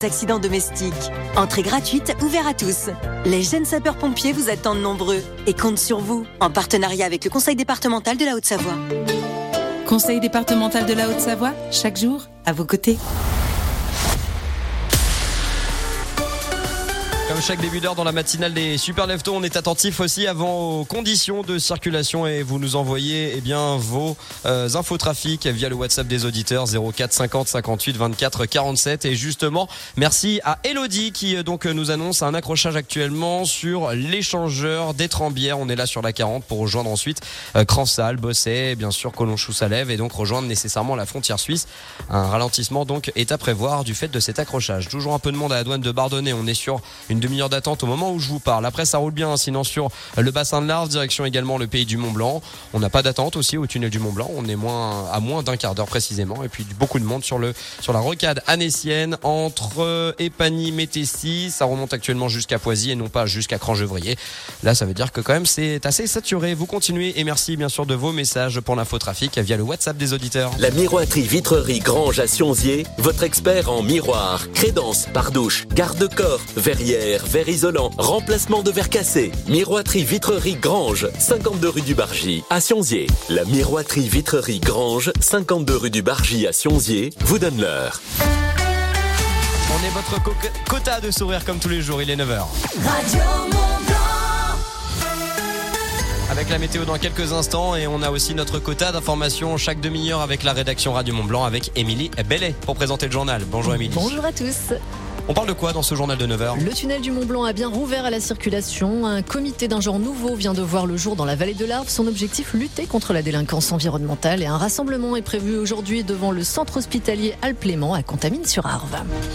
Accidents domestiques. Entrée gratuite, ouvert à tous. Les jeunes sapeurs-pompiers vous attendent nombreux et comptent sur vous, en partenariat avec le Conseil départemental de la Haute-Savoie. Conseil départemental de la Haute-Savoie, chaque jour, à vos côtés. Comme chaque début d'heure dans la matinale des Super Leftos, on est attentif aussi aux conditions de circulation et vous nous envoyez vos infotrafics via le WhatsApp des auditeurs 04 50 58 24 47. Et justement, merci à Elodie qui donc nous annonce un accrochage actuellement sur l'échangeur d'Étrembières. On est là sur la 40 pour rejoindre ensuite Cransal, Bosset, bien sûr Collonges-sous-Salève et donc rejoindre nécessairement la frontière suisse. Un ralentissement donc est à prévoir du fait de cet accrochage. Toujours un peu de monde à la douane de Bardonnay. On est sur une demi-heure d'attente au moment où je vous parle. Après, ça roule bien, sinon sur le bassin de l'Arve, direction également le pays du Mont-Blanc. On n'a pas d'attente aussi au tunnel du Mont-Blanc. On est à moins d'un quart d'heure précisément. Et puis beaucoup de monde sur la rocade annécienne entre Épagny, Métessy. Ça remonte actuellement jusqu'à Poisy et non pas jusqu'à Crangevrier. Là, ça veut dire que quand même c'est assez saturé. Vous continuez et merci bien sûr de vos messages pour l'infotrafic via le WhatsApp des auditeurs. La miroiterie Vitrerie Grange à Sionzier, votre expert en miroir, crédence, pardouche, garde-corps, verrière, verre isolant, remplacement de verre cassé. Miroiterie Vitrerie Grange, 52 rue du Bargy à Sionzier. La miroiterie Vitrerie Grange, 52 rue du Bargy à Sionzier, vous donne l'heure. On est votre quota de sourire comme tous les jours, il est 9h. Radio Mont-Blanc. Avec la météo dans quelques instants et on a aussi notre quota d'informations chaque demi-heure avec la rédaction Radio Mont-Blanc avec Émilie Bellet pour présenter le journal. Bonjour Émilie. Bonjour à tous. On parle de quoi dans ce journal de 9h ? Le tunnel du Mont-Blanc a bien rouvert à la circulation. Un comité d'un genre nouveau vient de voir le jour dans la vallée de l'Arve. Son objectif, lutter contre la délinquance environnementale. Et un rassemblement est prévu aujourd'hui devant le centre hospitalier Alplément à Contamine-sur-Arve.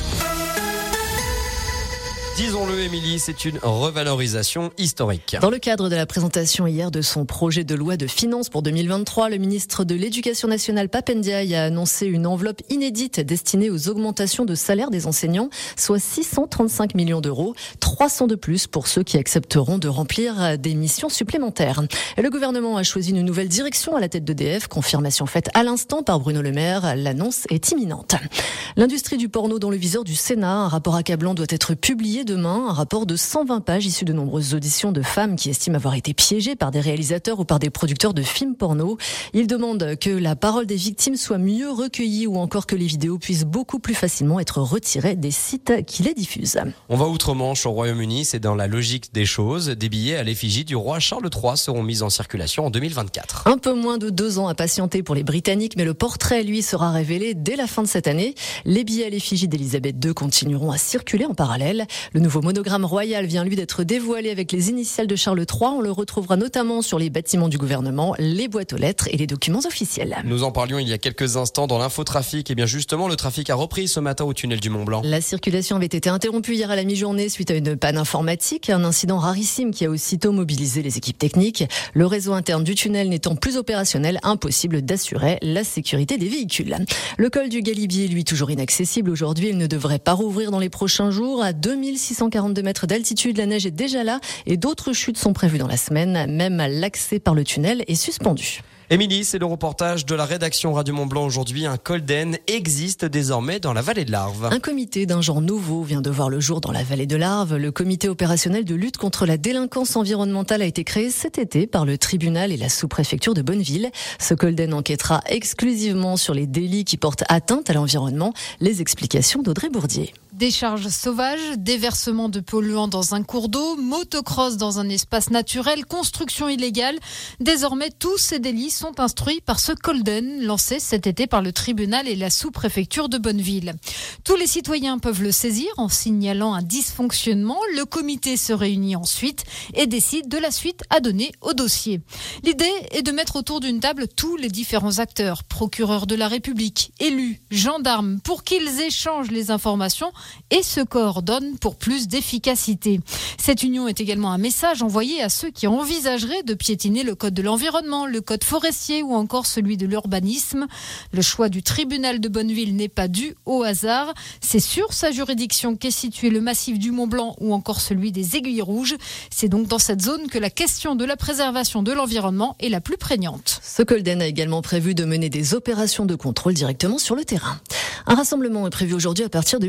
Disons-le, Émilie, c'est une revalorisation historique. Dans le cadre de la présentation hier de son projet de loi de finances pour 2023, le ministre de l'Éducation nationale, Pape Ndiaye, a annoncé une enveloppe inédite destinée aux augmentations de salaire des enseignants, soit 635 millions d'euros, 300 de plus pour ceux qui accepteront de remplir des missions supplémentaires. Et le gouvernement a choisi une nouvelle direction à la tête d'EDF, confirmation faite à l'instant par Bruno Le Maire. L'annonce est imminente. L'industrie du porno dans le viseur du Sénat, un rapport accablant doit être publié demain, un rapport de 120 pages issu de nombreuses auditions de femmes qui estiment avoir été piégées par des réalisateurs ou par des producteurs de films porno. Ils demandent que la parole des victimes soit mieux recueillie ou encore que les vidéos puissent beaucoup plus facilement être retirées des sites qui les diffusent. On va outre-Manche au Royaume-Uni, c'est dans la logique des choses. Des billets à l'effigie du roi Charles III seront mis en circulation en 2024. Un peu moins de 2 ans à patienter pour les Britanniques, mais le portrait, lui, sera révélé dès la fin de cette année. Les billets à l'effigie d'Elisabeth II continueront à circuler en parallèle. Le nouveau monogramme royal vient, lui, d'être dévoilé avec les initiales de Charles III. On le retrouvera notamment sur les bâtiments du gouvernement, les boîtes aux lettres et les documents officiels. Nous en parlions il y a quelques instants dans l'infotrafic. Et bien justement, le trafic a repris ce matin au tunnel du Mont-Blanc. La circulation avait été interrompue hier à la mi-journée suite à une panne informatique. Un incident rarissime qui a aussitôt mobilisé les équipes techniques. Le réseau interne du tunnel n'étant plus opérationnel, impossible d'assurer la sécurité des véhicules. Le col du Galibier, lui, toujours inaccessible. Aujourd'hui, il ne devrait pas rouvrir dans les prochains jours. À 2642 mètres d'altitude, la neige est déjà là et d'autres chutes sont prévues dans la semaine. Même l'accès par le tunnel est suspendu. Émilie, c'est le reportage de la rédaction Radio Mont-Blanc aujourd'hui. Un Colden existe désormais dans la vallée de l'Arve. Un comité d'un genre nouveau vient de voir le jour dans la vallée de l'Arve. Le comité opérationnel de lutte contre la délinquance environnementale a été créé cet été par le tribunal et la sous-préfecture de Bonneville. Ce Colden enquêtera exclusivement sur les délits qui portent atteinte à l'environnement. Les explications d'Audrey Bourdier. Décharges sauvages, déversement de polluants dans un cours d'eau, motocross dans un espace naturel, construction illégale. Désormais, tous ces délits sont instruits par ce Colden, lancé cet été par le tribunal et la sous-préfecture de Bonneville. Tous les citoyens peuvent le saisir en signalant un dysfonctionnement. Le comité se réunit ensuite et décide de la suite à donner au dossier. L'idée est de mettre autour d'une table tous les différents acteurs, procureurs de la République, élus, gendarmes, pour qu'ils échangent les informations et se coordonnent pour plus d'efficacité. Cette union est également un message envoyé à ceux qui envisageraient de piétiner le code de l'environnement, le code forestier ou encore celui de l'urbanisme. Le choix du tribunal de Bonneville n'est pas dû au hasard. C'est sur sa juridiction qu'est situé le massif du Mont-Blanc ou encore celui des Aiguilles Rouges. C'est donc dans cette zone que la question de la préservation de l'environnement est la plus prégnante. Ce Colden a également prévu de mener des opérations de contrôle directement sur le terrain. Un rassemblement est prévu aujourd'hui à partir de 12h30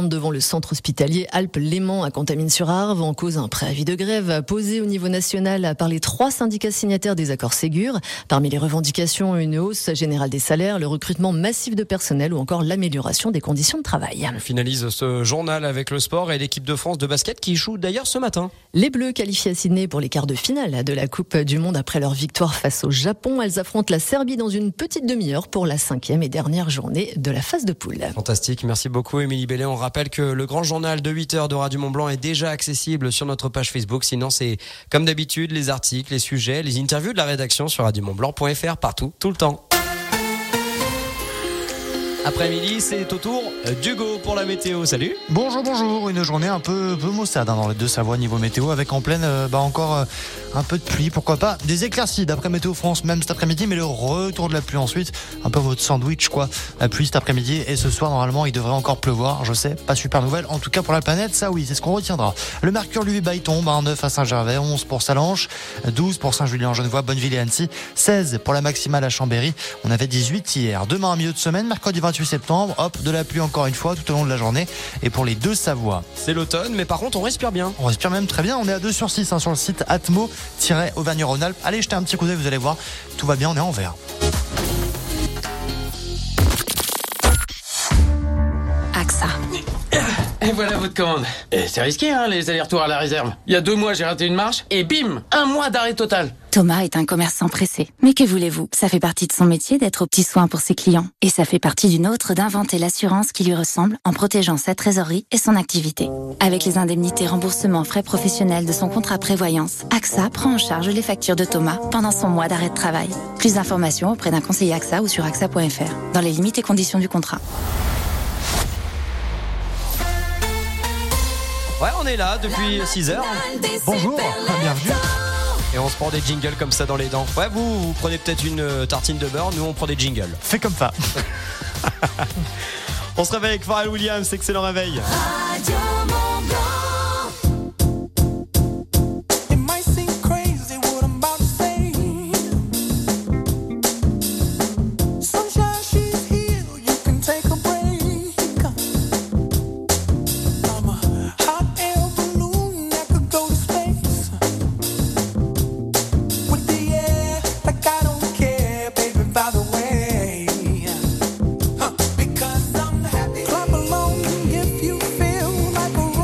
attente devant le centre hospitalier Alpes-Léman à Contamine-sur-Arve en cause un préavis de grève posé au niveau national par les 3 syndicats signataires des accords Ségur. Parmi les revendications, une hausse générale des salaires, le recrutement massif de personnel ou encore l'amélioration des conditions de travail. On finalise ce journal avec le sport et l'équipe de France de basket qui joue d'ailleurs ce matin. Les Bleus qualifiés à Sydney pour les quarts de finale de la Coupe du Monde après leur victoire face au Japon. Elles affrontent la Serbie dans une petite demi-heure pour la 5e et dernière journée de la phase de poule. Fantastique, merci beaucoup Émilie Bellet. On rappelle que le grand journal de 8h de Radio Mont-Blanc est déjà accessible sur notre page Facebook. Sinon c'est comme d'habitude les articles, les sujets, les interviews de la rédaction sur radiomontblanc.fr partout, tout le temps. Après-midi, c'est au tour d'Hugo pour la météo. Salut. Bonjour. Une journée un peu maussade dans les Deux-Savoie niveau météo avec en pleine encore un peu de pluie. Pourquoi pas des éclaircies d'après Météo France même cet après-midi, mais le retour de la pluie ensuite. Un peu en mode sandwich quoi. La pluie cet après-midi et ce soir normalement il devrait encore pleuvoir. Je sais, pas super nouvelle. En tout cas pour la planète, ça oui, c'est ce qu'on retiendra. Le mercure lui tombe, 9 à Saint-Gervais, 11 pour Salanches, 12 pour Saint-Julien-en-Genevois, Bonneville et Annecy, 16 pour la maximale à Chambéry. On avait 18 hier. Demain en milieu de semaine, mercredi 28 septembre, de la pluie encore une fois tout au long de la journée. Et pour les Deux-Savoie, c'est l'automne, mais par contre on respire bien. On respire même très bien, on est à 2/6 sur le site Atmo-Auvergne-Rhône-Alpes. Allez jeter un petit coup d'œil, vous allez voir, tout va bien, on est en vert. AXA. Et voilà votre commande. Et c'est risqué, les allers-retours à la réserve. Il y a 2 mois, j'ai raté une marche et bim, 1 mois d'arrêt total. Thomas est un commerçant pressé. Mais que voulez-vous? Ça fait partie de son métier d'être aux petits soins pour ses clients. Et ça fait partie d'une autre d'inventer l'assurance qui lui ressemble en protégeant sa trésorerie et son activité. Avec les indemnités remboursements frais professionnels de son contrat prévoyance, AXA prend en charge les factures de Thomas pendant son mois d'arrêt de travail. Plus d'informations auprès d'un conseiller AXA ou sur axa.fr. Dans les limites et conditions du contrat. Ouais, on est là depuis 6h. Bonjour, bienvenue. Et on se prend des jingles comme ça dans les dents. Ouais, vous prenez peut-être une tartine de beurre, nous on prend des jingles. Fais comme ça. On se réveille avec Pharrell Williams, excellent réveil. Radio Mont-Blanc. Clap along if you feel like a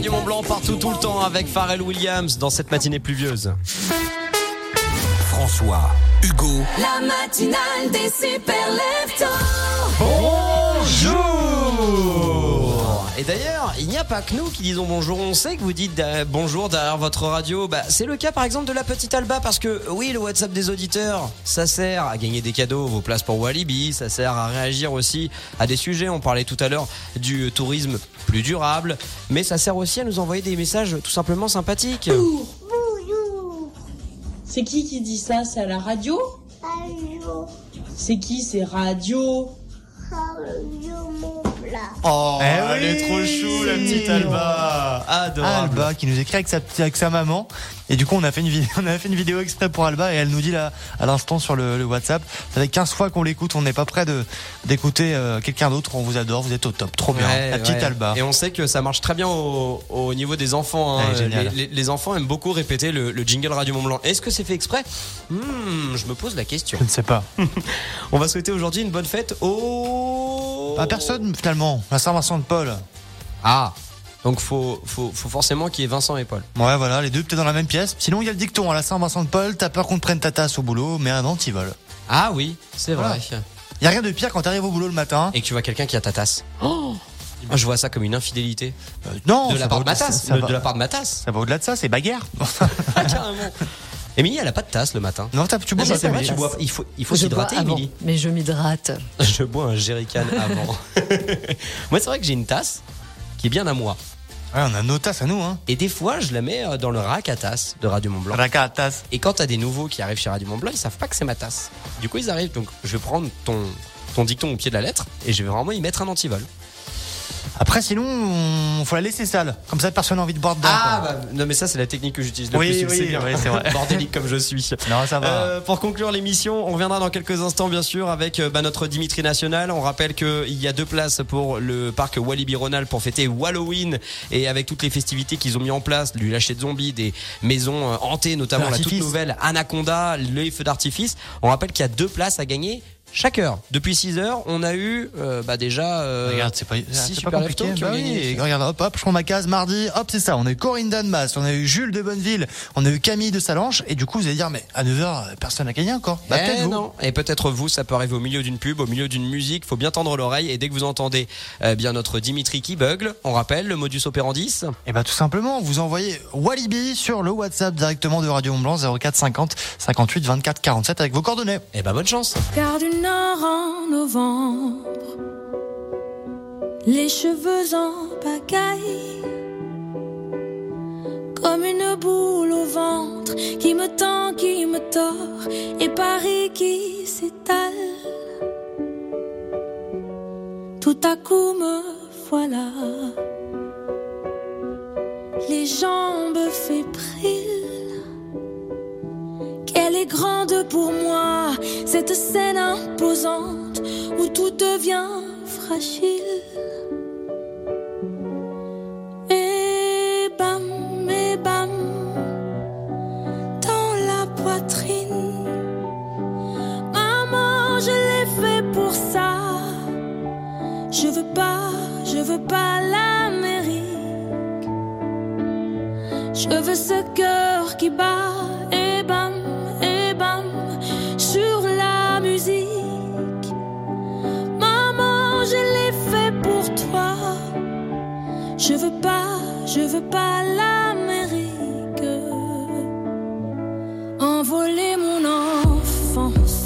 Radio Mont-Blanc partout tout le temps avec Pharrell Williams dans cette matinée pluvieuse. François, Hugo, La matinale des super leftos. Bonjour. Et d'ailleurs, il n'y a pas que nous qui disons bonjour. On sait que vous dites bonjour derrière votre radio. C'est le cas par exemple de la petite Alba parce que oui, le WhatsApp des auditeurs, ça sert à gagner des cadeaux, vos places pour Walibi, ça sert à réagir aussi à des sujets. On parlait tout à l'heure du tourisme plus durable, mais ça sert aussi à nous envoyer des messages tout simplement sympathiques. C'est qui dit ça? C'est à la radio? Radio. C'est qui? C'est radio. Radio Mont-Blanc. Oh, elle est trop chou la petite Alba. Adorable. Alba qui nous écrit avec sa maman. Et du coup, on a fait une vidéo exprès pour Alba et elle nous dit là, à l'instant sur le WhatsApp, ça fait 15 fois qu'on l'écoute, on n'est pas prêt d'écouter quelqu'un d'autre, on vous adore, vous êtes au top, trop bien, la petite Alba. Et on sait que ça marche très bien au niveau des enfants. Hein. Les enfants aiment beaucoup répéter le jingle Radio Mont-Blanc. Est-ce que c'est fait exprès? Je me pose la question. Je ne sais pas. On va souhaiter aujourd'hui une bonne fête à personne finalement, la Saint-Vincent de Paul. Ah, donc faut forcément qu'il y ait Vincent et Paul. Ouais, voilà, les deux peut-être dans la même pièce. Sinon, il y a le dicton à la Saint-Vincent de Paul, t'as peur qu'on te prenne ta tasse au boulot, mais un antivol. Ah oui, c'est vrai. Il y a rien de pire quand t'arrives au boulot le matin et que tu vois quelqu'un qui a ta tasse. Oh, je vois ça comme une infidélité. Non, de la part de ma tasse. De la part de ma tasse. Ça va au-delà de ça, c'est bagarre. Carrément. Émilie, elle a pas de tasse le matin. Non, tu bois pas. Il faut s'hydrater, Émilie. Mais je m'hydrate. Je bois un jerrycan avant. Moi, c'est vrai que j'ai une tasse qui est bien à moi. Ouais, on a nos tasses à nous, hein. Et des fois, je la mets dans le rack à tasse de Radio Mont-Blanc. Rack à tasse. Et quand t'as des nouveaux qui arrivent chez Radio Mont-Blanc, ils savent pas que c'est ma tasse. Du coup, ils arrivent. Donc, je vais prendre ton dicton au pied de la lettre et je vais vraiment y mettre un antivol. Après, sinon, faut la laisser sale. Comme ça, personne n'a envie de boire dedans. Non, mais ça, c'est la technique que j'utilise le plus. Oui, c'est vrai. Bordélique comme je suis. Non, ça va. Pour conclure l'émission, on reviendra dans quelques instants, bien sûr, avec notre Dimitri National. On rappelle qu'il y a 2 places pour le parc Walibi Rhône-Alpes pour fêter Halloween et avec toutes les festivités qu'ils ont mis en place, du lâcher de zombies, des maisons hantées, notamment la toute nouvelle Anaconda, les feux d'artifice. On rappelle qu'il y a 2 places à gagner chaque heure. Depuis 6 heures, on a eu déjà regarde, c'est pas compliqué. Regarde, hop, je prends ma case mardi. Hop, c'est ça. On a eu Corinne Danmas, on a eu Jules de Bonneville, on a eu Camille de Salanches. Et du coup, vous allez dire, mais à 9h, personne n'a gagné encore. Peut-être vous. Non. Et peut-être vous, ça peut arriver au milieu d'une pub, au milieu d'une musique. Faut bien tendre l'oreille. Et dès que vous entendez bien notre Dimitri qui bugle, on rappelle le modus operandi. Et tout simplement, vous envoyez Walibi sur le WhatsApp directement de Radio Mont-Blanc 04 50 58 24 47 avec vos coordonnées. Et bonne chance. Nord en novembre, les cheveux en pagaille, comme une boule au ventre qui me tend, qui me tord, et Paris qui s'étale. Tout à coup me voilà, les jambes fébriles. Qu'elle est grande pour moi, cette scène imposante où tout devient fragile. Et bam, dans la poitrine. Maman, je l'ai fait pour ça. Je veux pas l'Amérique. Je veux ce cœur qui bat. Et bam, sur la musique. Maman, je l'ai fait pour toi. Je veux pas l'Amérique. Envoler mon enfance,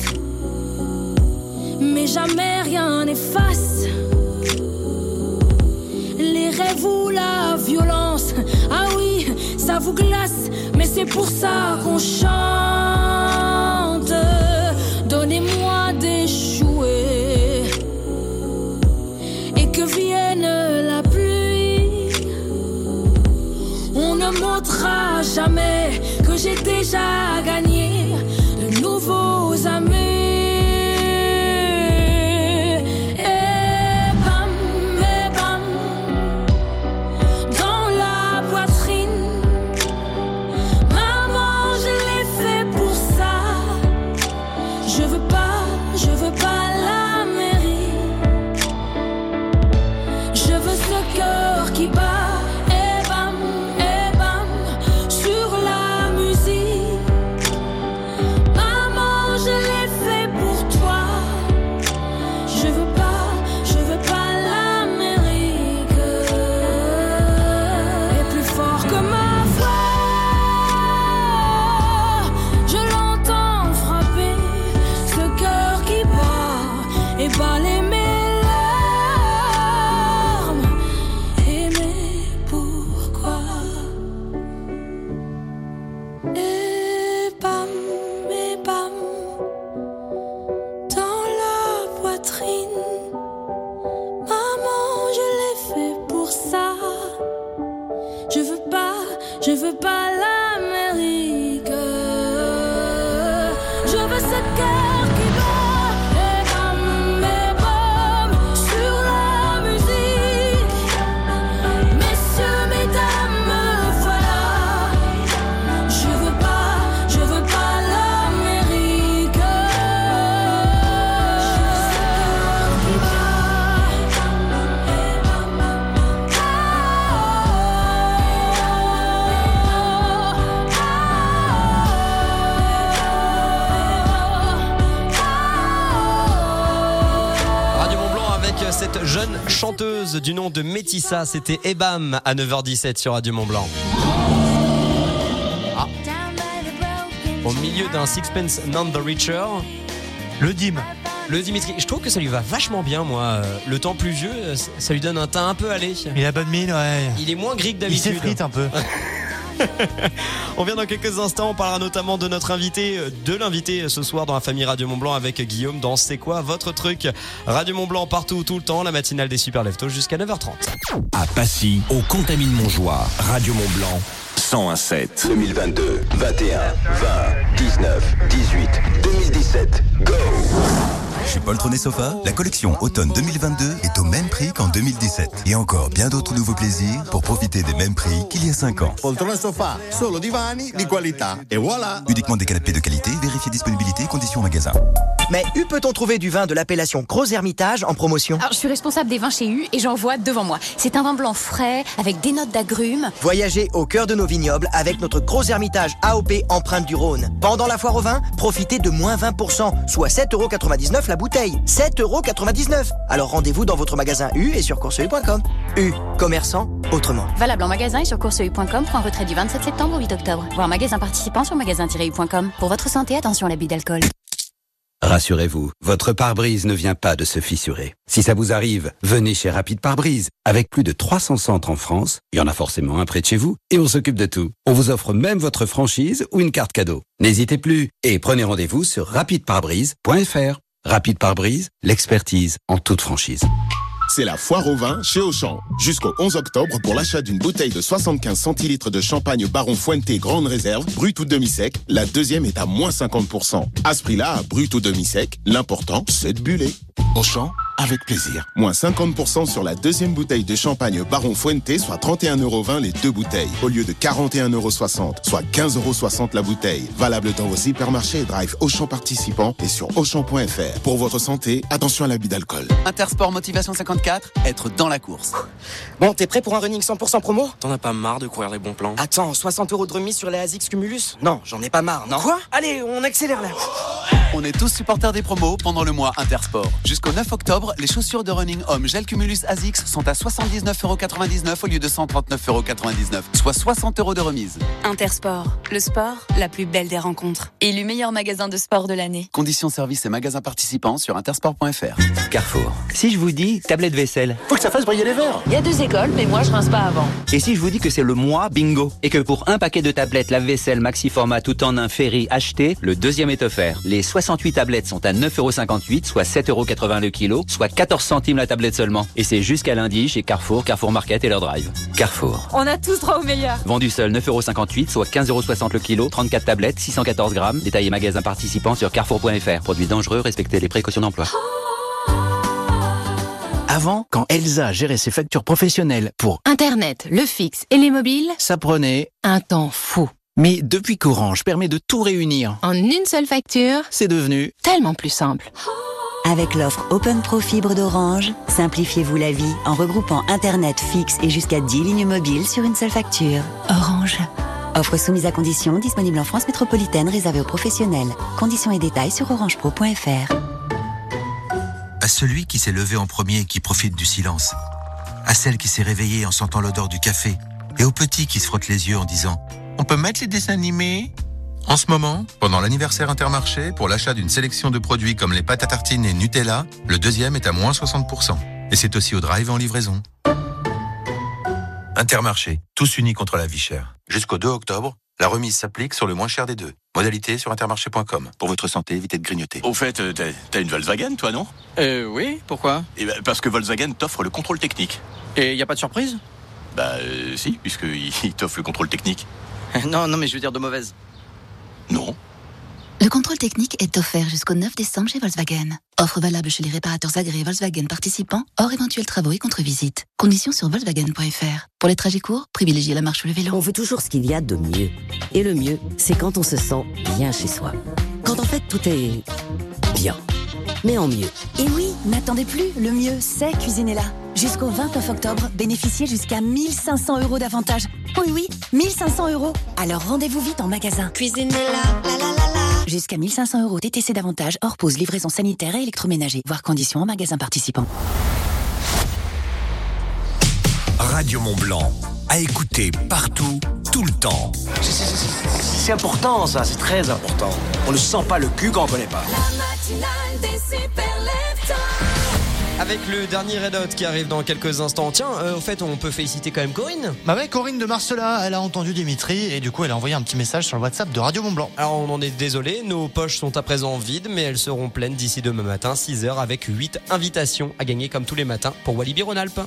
mais jamais rien n'efface les rêves ou la violence. Ah oui, ça vous glace, mais c'est pour ça qu'on chante. Donnez-moi des jouets et que vienne la pluie. On ne montrera jamais que j'ai déjà gagné de nouveaux amis. Qui bat et bam, veux pas l'Amérique. Je veux ce cœur qui bat, et bam, sur la musique. Messieurs, mesdames, voilà. Je veux pas l'Amérique. Cette jeune chanteuse du nom de Métissa, c'était Ebam à 9h17 sur Radio Mont-Blanc. Ah. Au milieu d'un Sixpence None the Richer, le Dim. Le Dimitri, je trouve que ça lui va vachement bien, moi. Le temps pluvieux, ça lui donne un teint un peu allé. Il a bonne mine, ouais. Il est moins gris que d'habitude. Il s'effrite un peu. On vient dans quelques instants, on parlera notamment de notre invité, de l'invité ce soir dans la famille Radio Mont-Blanc avec Guillaume dans C'est quoi votre truc? Radio Mont-Blanc partout, tout le temps, la matinale des Super Leftos jusqu'à 9h30. À Passy, au Contamine-Montjoie, Radio Mont-Blanc, 101.7. 2022, 21, 20, 19, 18, 2017, go! Chez Poltronnet Sofa, la collection automne 2022 est au même prix qu'en 2017. Et encore bien d'autres nouveaux plaisirs pour profiter des mêmes prix qu'il y a 5 ans. Poltronnet Sofa, solo divani di qualità. Et voilà! Uniquement des canapés de qualité, vérifiez disponibilité et conditions en magasin. Mais où peut-on trouver du vin de l'appellation Gros Hermitage en promotion? Alors, je suis responsable des vins chez U et j'en vois devant moi. C'est un vin blanc frais, avec des notes d'agrumes. Voyagez au cœur de nos vignobles avec notre Gros Hermitage AOP empreinte du Rhône. Pendant la foire au vin, profitez de moins 20%, soit 7,99€ la bouteille. 7,99€. Alors rendez-vous dans votre magasin U et sur courseu.com. U, commerçant autrement. Valable en magasin et sur courseu.com pour un retrait du 27 septembre au 8 octobre. Voir magasin participant sur magasin-u.com. Pour votre santé, attention à l'abus d'alcool. Rassurez-vous, votre pare-brise ne vient pas de se fissurer. Si ça vous arrive, venez chez Rapide Pare-Brise. Avec plus de 300 centres en France, il y en a forcément un près de chez vous, et on s'occupe de tout. On vous offre même votre franchise ou une carte cadeau. N'hésitez plus et prenez rendez-vous sur rapideparebrise.fr. Rapide Pare-Brise, l'expertise en toute franchise. C'est la foire au vin chez Auchan. Jusqu'au 11 octobre, pour l'achat d'une bouteille de 75 centilitres de champagne Baron Fuente Grande Réserve, brut ou demi-sec, la deuxième est à moins 50%. À ce prix-là, brut ou demi-sec, l'important, c'est de buller. Auchan, avec plaisir. Moins 50% sur la deuxième bouteille de champagne Baron Fuente, soit 31,20€ les deux bouteilles, au lieu de 41,60€, soit 15,60€ la bouteille. Valable dans vos hypermarchés et drive Auchan participants et sur Auchan.fr. Pour votre santé, attention à l'abus d'alcool. Intersport Motivation 54, être dans la course. Bon, t'es prêt pour un running 100% promo? T'en as pas marre de courir les bons plans? Attends, 60€ de remise sur les ASICS Cumulus? Non, j'en ai pas marre, non. Quoi? Allez, on accélère là. On est tous supporters des promos pendant le mois Intersport. Jusqu'au 9 octobre, les chaussures de running homme gel Cumulus ASICS sont à 79,99€ au lieu de 139,99€, soit 60€ de remise. Intersport, le sport, la plus belle des rencontres. Élu meilleur magasin de sport de l'année. Conditions services et magasins participants sur intersport.fr. Carrefour. Si je vous dis tablette vaisselle, faut que ça fasse briller les verres. Il y a 2 écoles, mais moi je rince pas avant. Et si je vous dis que c'est le mois bingo et que pour un paquet de tablettes lave-vaisselle maxi format tout en un Ferry acheté, le deuxième est offert. Les 68 tablettes sont à 9,58€, soit 7,80€ le kilo, soit 14 centimes la tablette seulement. Et c'est jusqu'à lundi chez Carrefour, Carrefour Market et leur drive. Carrefour. On a tous droit au meilleur. Vendu seul 9,58€, soit 15,60€ le kilo, 34 tablettes, 614 grammes. Détail et magasin participants sur carrefour.fr. Produit dangereux, respectez les précautions d'emploi. Avant, quand Elsa gérait ses factures professionnelles pour Internet, le fixe et les mobiles, ça prenait un temps fou. Mais depuis qu'Orange permet de tout réunir en une seule facture, c'est devenu tellement plus simple. Avec l'offre Open Pro Fibre d'Orange, simplifiez-vous la vie en regroupant Internet fixe et jusqu'à 10 lignes mobiles sur une seule facture. Orange. Offre soumise à conditions, disponible en France métropolitaine, réservée aux professionnels. Conditions et détails sur orangepro.fr. À celui qui s'est levé en premier et qui profite du silence. À celle qui s'est réveillée en sentant l'odeur du café. Et au petit qui se frotte les yeux en disant « On peut mettre les dessins animés ?» En ce moment, pendant l'anniversaire Intermarché, pour l'achat d'une sélection de produits comme les pâtes à tartiner Nutella, le deuxième est à moins 60%. Et c'est aussi au drive en livraison. Intermarché, tous unis contre la vie chère. Jusqu'au 2 octobre, la remise s'applique sur le moins cher des deux. Modalité sur intermarché.com. Pour votre santé, évitez de grignoter. Au fait, t'as une Volkswagen, toi, non? Oui, pourquoi? Parce que Volkswagen t'offre le contrôle technique. Et y a pas de surprise? Si, puisqu'il t'offre le contrôle technique. Non, mais je veux dire de mauvaise. Non. Le contrôle technique est offert jusqu'au 9 décembre chez Volkswagen. Offre valable chez les réparateurs agréés Volkswagen participants, hors éventuels travaux et contre-visite. Conditions sur Volkswagen.fr. Pour les trajets courts, privilégiez la marche ou le vélo. On veut toujours ce qu'il y a de mieux. Et le mieux, c'est quand on se sent bien chez soi. Quand en fait tout est bien, mais en mieux. Et oui, n'attendez plus, le mieux, c'est Cuisinella. Jusqu'au 29 octobre, bénéficiez jusqu'à 1 500 € d'avantages. Oui, 1 500 €. Alors rendez-vous vite en magasin. Cuisinella, la la la la. Jusqu'à 1 500 € TTC d'avantages, hors pause, livraison sanitaire et électroménager. Voir conditions en magasin participant. Radio Mont-Blanc, à écouter partout, tout le temps. C'est important ça, c'est très important. On ne sent pas le cul quand on connaît pas. La matinale des super leftos. Avec le dernier Red Hot qui arrive dans quelques instants. Tiens, au fait, on peut féliciter quand même Corinne. Bah ouais, Corinne de Marcella, elle a entendu Dimitri et du coup elle a envoyé un petit message sur le WhatsApp de Radio Mont-Blanc. Alors on en est désolé, nos poches sont à présent vides, mais elles seront pleines d'ici demain matin, 6h, avec 8 invitations à gagner comme tous les matins pour Walibi Rhône-Alpes.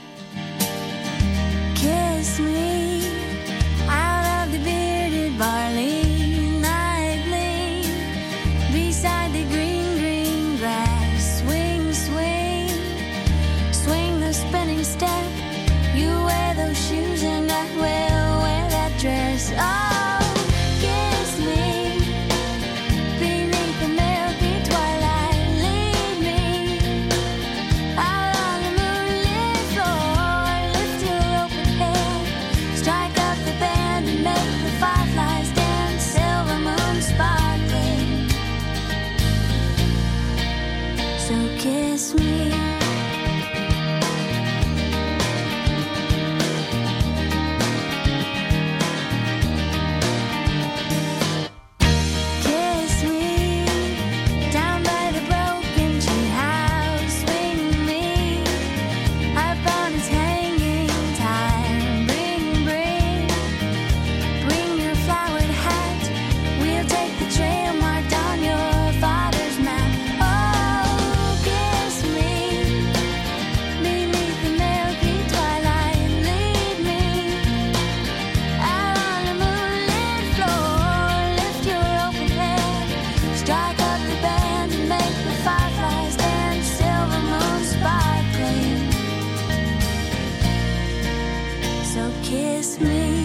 Kiss me out of the bearded barley nightly beside the green grass. Swing, swing, swing the spinning step. You wear those shoes and I will wear that dress. Oh, kiss me beneath the milky twilight. Lead me out on the moonlit floor. Lift your open head, strike up the band and make the fireflies dance. Silver moon sparkling. So kiss me. Kiss me down by the broken tree house. Swing me up on its hanging time. Bring your flowered hat. We'll take the trail marked on your father's map. Oh, kiss me beneath the milky twilight. Lead me out on the moonlit floor. Lift your open head, strike up the band and make the fireflies dance. Silver moon sparkling. So kiss me.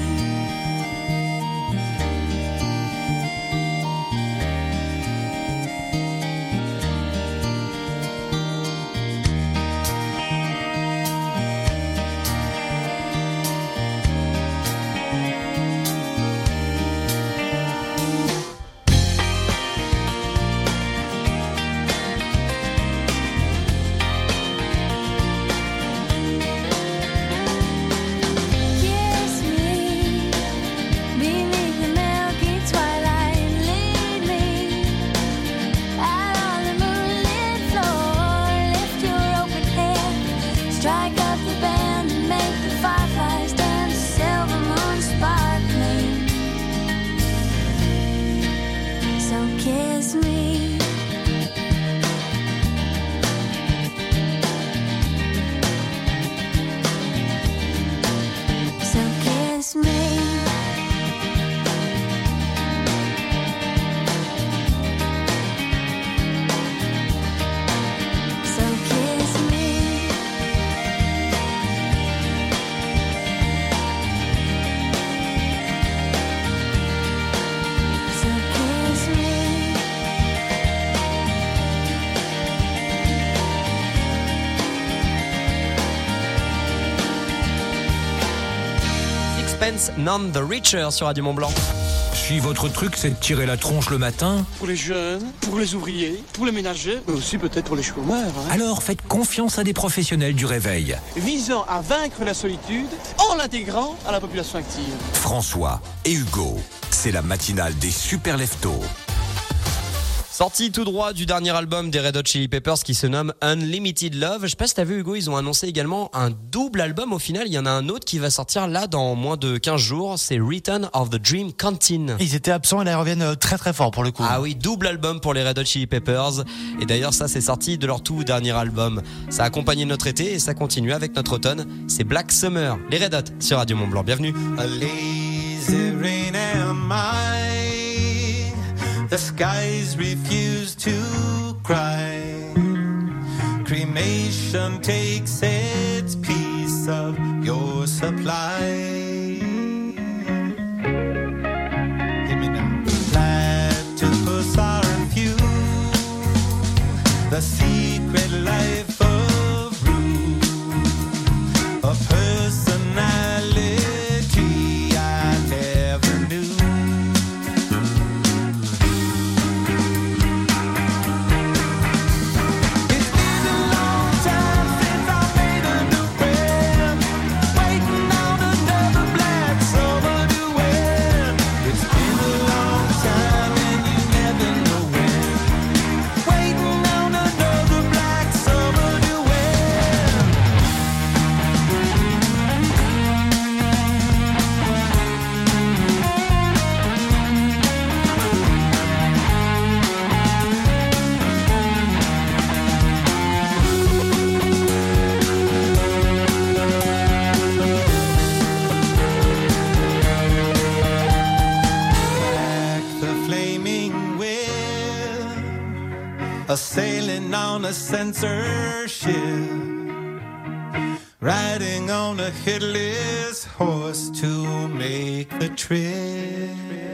Kiss me beneath the milky twilight. Lead me out on the moonlit floor. Lift your open head, strike up the band and make the fireflies dance. Silver moon sparkling. So kiss me. So kiss me. So kiss me. So kiss me. Sixpence None the Richer sur Radio Mont-Blanc. Si votre truc c'est de tirer la tronche le matin, Pour les jeunes, pour les ouvriers, pour les ménagers, mais aussi peut-être pour les chômeurs. alors faites confiance à des professionnels du réveil. Visant à vaincre la solitude en l'intégrant à la population active. François et Hugo, c'est la matinale des super leftos. Sorti tout droit du dernier album des Red Hot Chili Peppers qui se nomme Unlimited Love. Je sais pas si t'as vu Hugo, ils ont annoncé également un double album au final. Il y en a un autre qui va sortir là dans moins de 15 jours. C'est Return of the Dream Canteen. Ils étaient absents et là ils reviennent très très fort pour le coup. Ah oui, double album pour les Red Hot Chili Peppers. Et d'ailleurs ça c'est sorti de leur tout dernier album. Ça a accompagné notre été et ça continue avec notre automne. C'est Black Summer. Les Red Hot sur Radio Mont Blanc. Bienvenue. A lazy rain am I. The skies refuse to cry. Cremation takes its piece of your supply. Hear me now. Platypus are few. The secret life of Rue. A personality I never knew. A sailing on a censorship, riding on a headless horse to make the trip.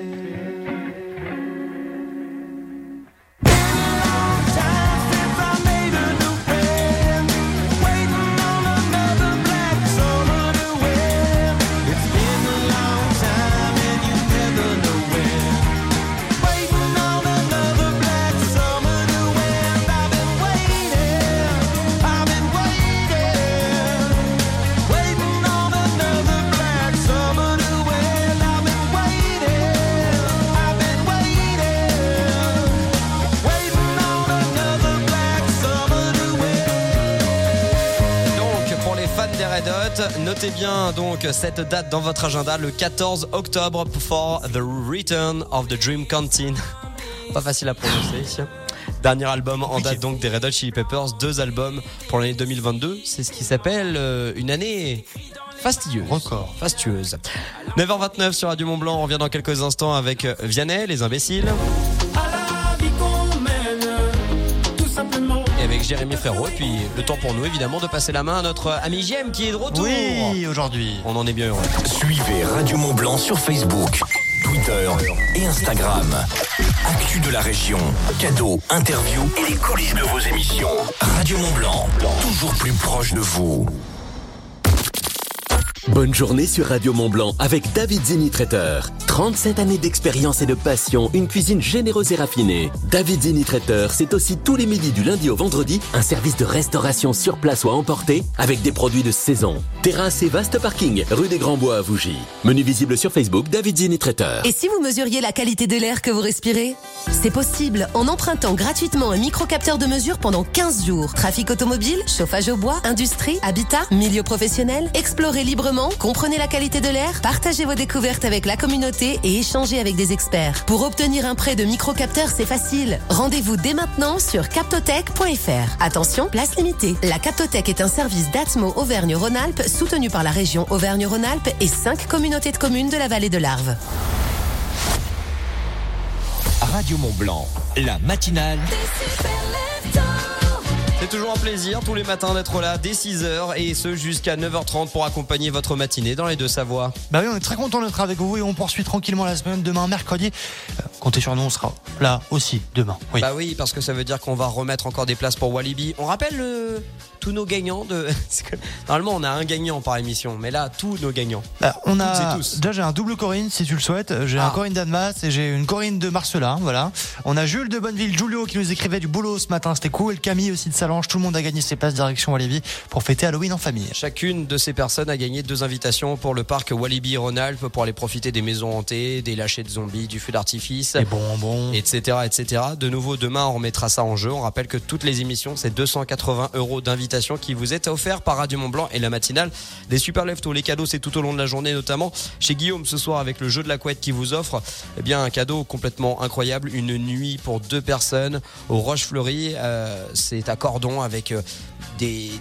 Notez bien donc cette date dans votre agenda, le 14 octobre for the Return of the Dream Canteen. Pas facile à prononcer. Dernier album en date donc des Red Hot Chili Peppers, 2 albums pour l'année 2022. C'est ce qui s'appelle une année fastueuse. Record. Fastueuse. 9h29 sur Radio Mont Blanc. On revient dans quelques instants avec Vianney, les imbéciles. Et avec Jérémy Frérot. Et puis le temps pour nous évidemment de passer la main à notre ami JM qui est de retour. Oui, aujourd'hui. On en est bien heureux. Suivez Radio Mont Blanc sur Facebook, Twitter et Instagram. Actu de la région, cadeaux, interviews et les coulisses de vos émissions. Radio Mont Blanc, toujours plus proche de vous. Bonne journée sur Radio Mont Blanc avec David Zini Traiteur. 37 années d'expérience et de passion, une cuisine généreuse et raffinée. David Zini Traiteur, c'est aussi tous les midis du lundi au vendredi, un service de restauration sur place ou à emporter avec des produits de saison. Terrasse et vaste parking, rue des Grands Bois à Vougy. Menu visible sur Facebook, David Zini Traiteur. Et si vous mesuriez la qualité de l'air que vous respirez ? C'est possible en empruntant gratuitement un microcapteur de mesure pendant 15 jours. Trafic automobile, chauffage au bois, industrie, habitat, milieu professionnel, explorez librement, comprenez la qualité de l'air, partagez vos découvertes avec la communauté et échangez avec des experts. Pour obtenir un prêt de microcapteur, c'est facile. Rendez-vous dès maintenant sur captotech.fr. Attention, place limitée. La Captotech est un service d'Atmo Auvergne-Rhône-Alpes soutenu par la région Auvergne-Rhône-Alpes et 5 communautés de communes de la vallée de l'Arve. Radio Mont Blanc, la matinale. C'est toujours un plaisir tous les matins d'être là dès 6h et ce jusqu'à 9h30 pour accompagner votre matinée dans les Deux-Savoies. Bah oui, on est très content d'être avec vous et on poursuit tranquillement la semaine. Demain, mercredi, comptez sur nous, on sera là aussi demain. Oui. Bah oui, parce que ça veut dire qu'on va remettre encore des places pour Walibi. On rappelle tous nos gagnants de... Normalement, on a un gagnant par émission, mais là, tous nos gagnants. On a... Déjà, j'ai un double Corinne, si tu le souhaites. J'ai un Corinne d'Annemasse et j'ai une Corinne de Marcelin, voilà. On a Jules de Bonneville, Julio qui nous écrivait du boulot ce matin, c'était cool. Et Camille aussi de Salange dimanche. Tout le monde a gagné ses places direction Walibi pour fêter Halloween en famille. Chacune de ces personnes a gagné 2 invitations pour le parc Walibi-Rhône-Alpes pour aller profiter des maisons hantées, des lâchers de zombies, du feu d'artifice, des bonbons, etc., etc. De nouveau, demain, on remettra ça en jeu. On rappelle que toutes les émissions, c'est 280 € d'invitation qui vous est offert par Radio Mont-Blanc et la matinale des Super Leftos. Les cadeaux, c'est tout au long de la journée, notamment chez Guillaume ce soir avec le jeu de la couette qui vous offre un cadeau complètement incroyable, une nuit pour 2 personnes au Roche-Fleury. C'est à Cordon avec des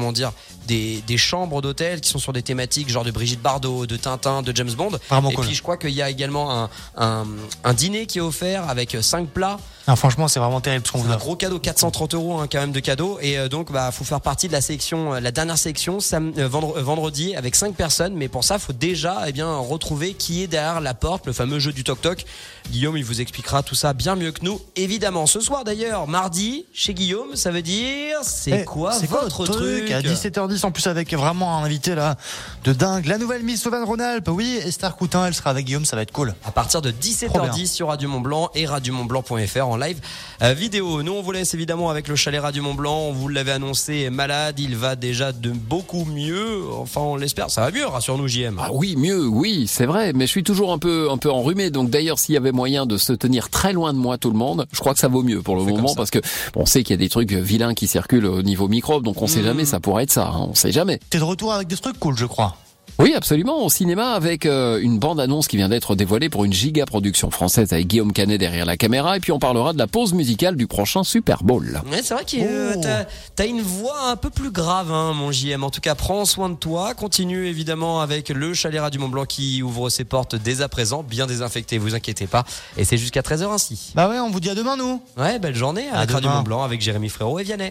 chambres d'hôtel qui sont sur des thématiques genre de Brigitte Bardot, de Tintin, de James Bond. Vraiment et cool. Puis je crois qu'il y a également un dîner qui est offert avec 5 plats. Non, franchement, c'est vraiment terrible ce qu'on vous Un offre. gros cadeau, 430 € quand même de cadeaux. Et donc, faut faire partie de la sélection, la dernière sélection vendredi avec 5 personnes. Mais pour ça, faut déjà retrouver qui est derrière la porte, le fameux jeu du toc-toc. Guillaume, il vous expliquera tout ça bien mieux que nous, évidemment. Ce soir d'ailleurs, mardi, chez Guillaume, ça veut dire c'est quoi votre truc à 17h10 en plus avec vraiment un invité là de dingue. La nouvelle Miss Auvergne-Rhône-Alpes, oui, Esther Coutin, elle sera avec Guillaume, ça va être cool. À partir de 17h10 sur Radio Mont-Blanc et radiomontblanc.fr en live vidéo. Nous on vous laisse évidemment avec le chalet Radio Mont-Blanc. On vous l'avait annoncé, malade, il va déjà de beaucoup mieux. Enfin on l'espère, ça va mieux, rassure-nous JM. Ah oui, mieux, oui, c'est vrai, mais je suis toujours un peu enrhumé. Donc d'ailleurs, s'il y avait moyen de se tenir très loin de moi tout le monde, je crois que ça vaut mieux pour le moment parce que on sait qu'il y a des trucs vilains qui circulent au niveau microbe, donc on sait jamais, ça pourrait être ça, hein, on sait jamais. T'es de retour avec des trucs cool, je crois. Oui, absolument, au cinéma avec une bande-annonce qui vient d'être dévoilée pour une giga production française avec Guillaume Canet derrière la caméra, et puis on parlera de la pause musicale du prochain Super Bowl. Ouais, c'est vrai que t'as une voix un peu plus grave, hein, mon JM. En tout cas, prends soin de toi. Continue évidemment avec le chalet Radio Mont-Blanc qui ouvre ses portes dès à présent, bien désinfecté, vous inquiétez pas. Et c'est jusqu'à 13h ainsi. Bah ouais, on vous dit à demain, nous. Ouais, belle journée avec Radio Mont-Blanc avec Jérémy Frérot et Vianney.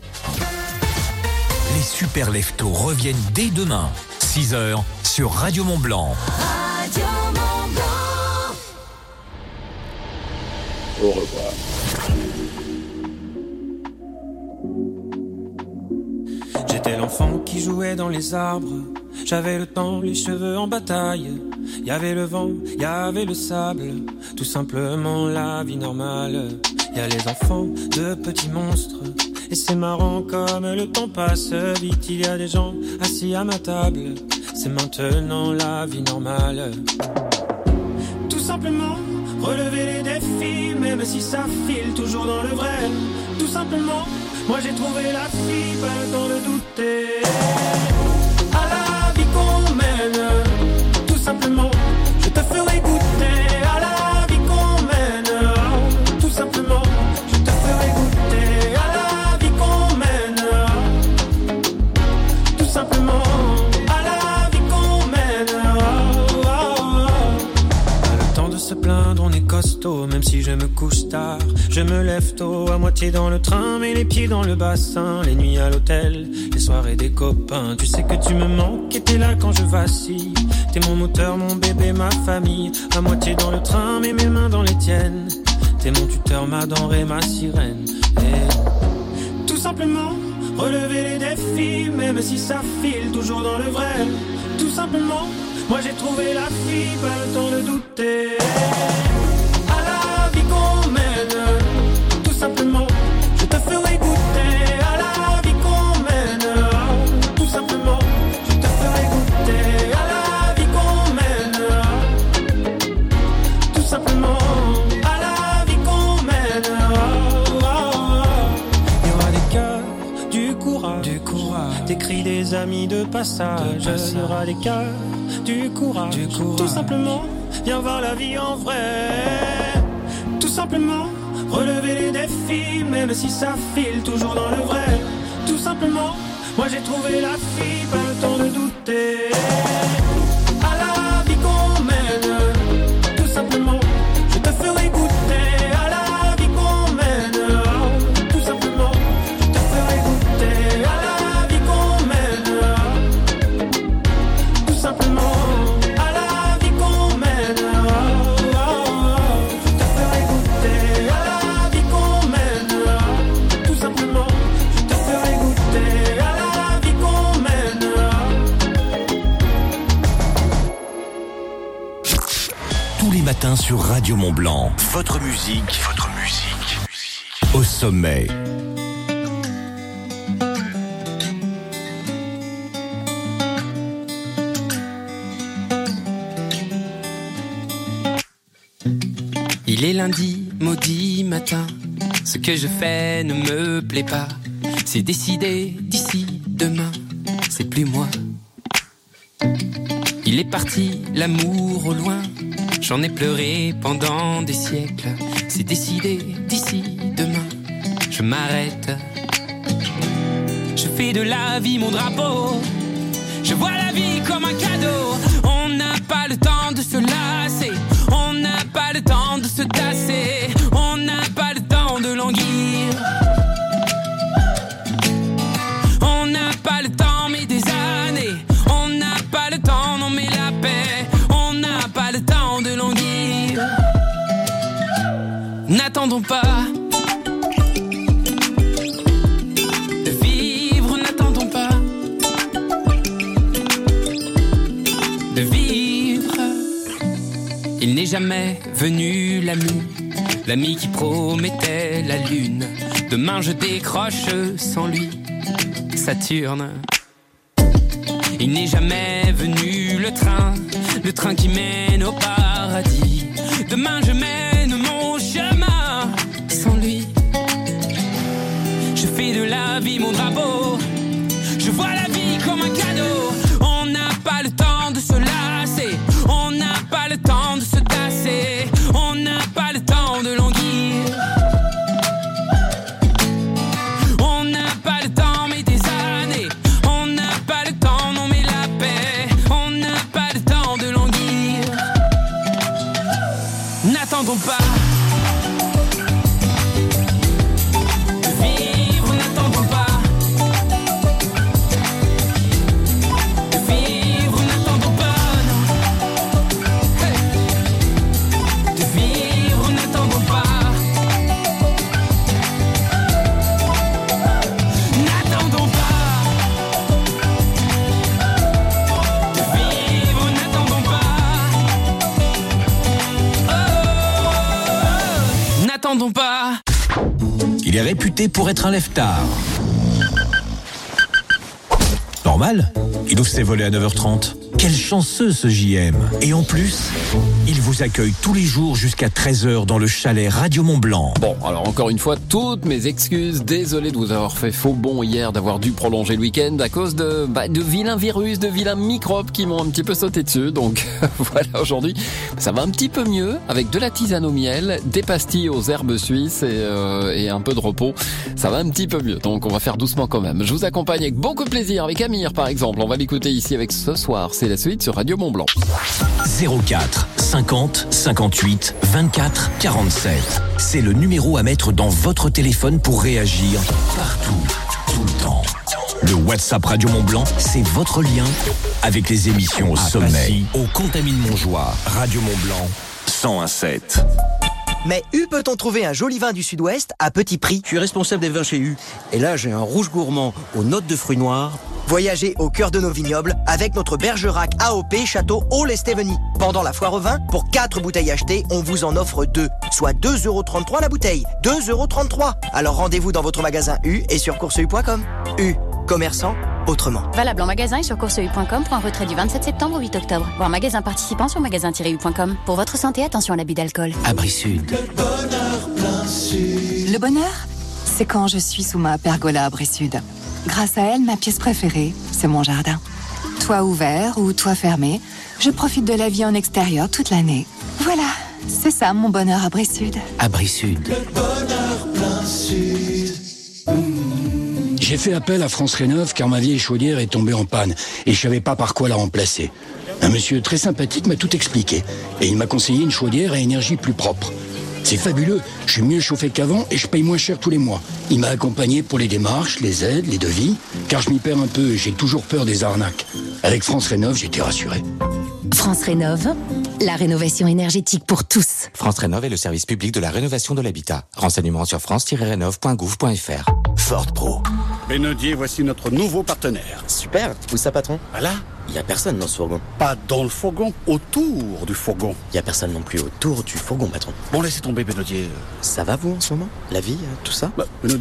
Les Super Leftos reviennent dès demain, 6h, sur Radio Mont-Blanc. Radio Mont-Blanc. Au revoir. J'étais l'enfant qui jouait dans les arbres. J'avais le temps, les cheveux en bataille. Y avait le vent, y avait le sable. Tout simplement la vie normale. Y a les enfants de petits monstres. Et c'est marrant comme le temps passe vite. Il y a des gens assis à ma table. C'est maintenant la vie normale. Tout simplement, relever les défis. Même si ça file toujours dans le vrai. Tout simplement, moi j'ai trouvé la fille. Pas le temps de douter. À la vie qu'on mène. Tout simplement, je te ferai goûter. À la vie qu'on mène. Tout simplement, je te ferai goûter. À la vie qu'on mène. Tout simplement. Se plaindre, on est costaud, même si je me couche tard. Je me lève tôt, à moitié dans le train, mais les pieds dans le bassin. Les nuits à l'hôtel, les soirées des copains. Tu sais que tu me manques et t'es là quand je vacille. T'es mon moteur, mon bébé, ma famille. À moitié dans le train, mais mes mains dans les tiennes. T'es mon tuteur, ma denrée, ma sirène. Et tout simplement, relever les défis, même si ça file toujours dans le vrai. Tout simplement, moi j'ai trouvé la fille, pas le temps de douter. À la vie qu'on mène, tout simplement, je te ferai goûter. À la vie qu'on mène, tout simplement, je te ferai goûter. À la vie qu'on mène, tout simplement, à la vie qu'on mène. Il y aura des cœurs, du courage, des cris des amis de passage. Il y aura des cœurs, du courage, tout simplement, viens voir la vie en vrai. Tout simplement, relever les défis, même si ça file toujours dans le vrai. Tout simplement, moi j'ai trouvé la fille, pas le temps de douter. À la vie qu'on mène, tout simplement, je te ferai goûter. À la vie qu'on mène, tout simplement, je te ferai goûter. À la vie qu'on mène, tout simplement. Matin sur Radio Mont-Blanc. Votre musique au sommet. Il est lundi, maudit matin. Ce que je fais ne me plaît pas. C'est décidé d'ici demain. C'est plus moi. Il est parti, l'amour au loin. J'en ai pleuré pendant des siècles. C'est décidé d'ici demain. Je m'arrête. Je fais de la vie mon drapeau. Je vois la vie comme un cadeau. On n'a pas le temps de se lasser. On n'a pas le temps de se tasser. On n'a pas le temps de languir. On n'a pas le temps mais des années. On n'a pas le temps, non mais la paix. On n'a pas le temps de languir. N'attendons pas. Il n'est jamais venu l'ami qui promettait la lune. Demain je décroche sans lui, Saturne. Il n'est jamais venu le train qui mène au paradis. Demain je mène mon chemin sans lui. Je fais de la vie mon drapeau. Je vois la vie comme un cadeau. On n'a pas le temps de se lasser. On n'a pas le temps de se tasser. On n'a pas le temps de languir. On n'a pas le temps mais des années. On n'a pas le temps, non mais la paix. On n'a pas le temps de languir. N'attendons pas. Pas. Il est réputé pour être un lève-tard. Normal, il ouvre ses volets à 9h30. Quel chanceux ce JM. Et en plus, il vous accueille tous les jours jusqu'à 13h dans le chalet Radio Mont-Blanc. Bon, alors encore une fois, toutes mes excuses. Désolé de vous avoir fait faux bond hier, d'avoir dû prolonger le week-end à cause de vilains virus, de vilains microbes qui m'ont un petit peu sauté dessus. Donc voilà, aujourd'hui, ça va un petit peu mieux avec de la tisane au miel, des pastilles aux herbes suisses et un peu de repos. Ça va un petit peu mieux, donc on va faire doucement quand même. Je vous accompagne avec beaucoup de plaisir, avec Amir par exemple. On va l'écouter ici avec Ce Soir. C'est la suite sur Radio Mont-Blanc. 04 50 58 24 47. C'est le numéro à mettre dans votre téléphone pour réagir partout, tout le temps. Le WhatsApp Radio Mont-Blanc, c'est votre lien avec les émissions au sommet. Passy, au Contamine-Montjoie, Radio Mont-Blanc, 101.7. Mais U peut-on trouver un joli vin du Sud-Ouest à petit prix? Je suis responsable des vins chez U. Et là, j'ai un rouge gourmand aux notes de fruits noirs. Voyagez au cœur de nos vignobles avec notre Bergerac AOP Château Hall-et-Steveny. Pendant la foire au vin, pour 4 bouteilles achetées, on vous en offre 2, soit 2,33€ la bouteille. 2,33€. Alors rendez-vous dans votre magasin U et sur courseu.com. U, commerçant autrement. Valable en magasin et sur courseu.com pour un retrait du 27 septembre au 8 octobre. Voir magasin participant sur magasin-u.com. Pour votre santé, attention à l'abus d'alcool. Abri Sud. Le bonheur plein sud. Le bonheur, c'est quand je suis sous ma pergola Abri Sud. Grâce à elle, ma pièce préférée, c'est mon jardin. Toit ouvert ou toit fermé, je profite de la vie en extérieur toute l'année. Voilà, c'est ça mon bonheur Abri Sud. Abri Sud. Le bonheur plein sud. J'ai fait appel à France Rénov car ma vieille chaudière est tombée en panne et je savais pas par quoi la remplacer. Un monsieur très sympathique m'a tout expliqué et il m'a conseillé une chaudière à énergie plus propre. C'est fabuleux, je suis mieux chauffé qu'avant et je paye moins cher tous les mois. Il m'a accompagné pour les démarches, les aides, les devis, car je m'y perds un peu et j'ai toujours peur des arnaques. Avec France Rénov, j'étais rassuré. France Rénov, la rénovation énergétique pour tous. France Rénov est le service public de la rénovation de l'habitat. Renseignements sur france-rénov.gouv.fr. Ford Pro. Benodier, voici notre nouveau partenaire. Super, où ça patron? Voilà. Il y a personne dans ce fourgon. Pas dans le fourgon, autour du fourgon. Il y a personne non plus autour du fourgon, patron. Bon, laissez tomber, Benodier. Ça va vous en ce moment? La vie, tout ça? Benodier,